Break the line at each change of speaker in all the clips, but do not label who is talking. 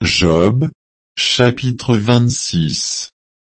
Job, chapitre 26.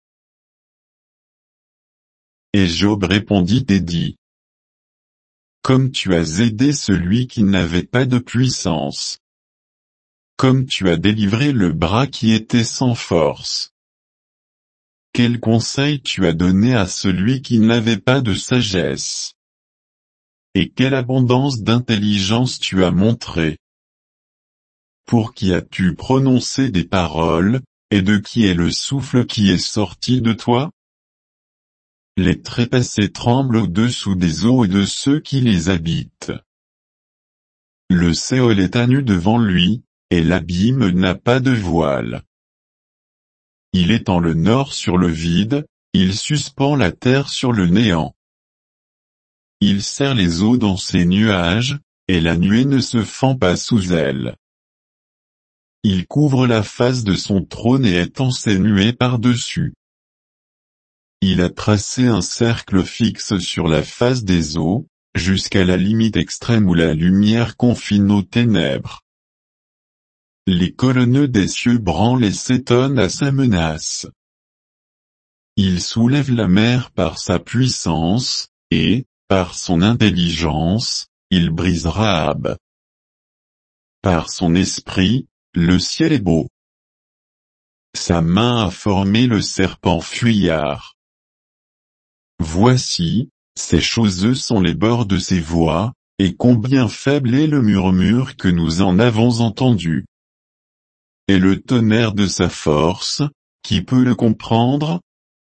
Et Job répondit et dit: Comme tu as aidé celui qui n'avait pas de puissance. Comme tu as délivré le bras qui était sans force. Quel conseil tu as donné à celui qui n'avait pas de sagesse. Et quelle abondance d'intelligence tu as montré. Pour qui as-tu prononcé des paroles, et de qui est le souffle qui est sorti de toi? Les trépassés tremblent au-dessous des eaux et de ceux qui les habitent. Le Séol est à nu devant lui, et l'abîme n'a pas de voile. Il étend le nord sur le vide, il suspend la terre sur le néant. Il serre les eaux dans ses nuages, et la nuée ne se fend pas sous elle. Il couvre la face de son trône et étend ses nuées par-dessus. Il a tracé un cercle fixe sur la face des eaux, jusqu'à la limite extrême où la lumière confine aux ténèbres. Les colonnes des cieux branlent et s'étonnent à sa menace. Il soulève la mer par sa puissance, et, par son intelligence, il brise Rahab. Par son esprit, le ciel est beau. Sa main a formé le serpent fuyard. Voici, ces choses sont les bords de ses voies, et combien faible est le murmure que nous en avons entendu. Et le tonnerre de sa force, qui peut le comprendre?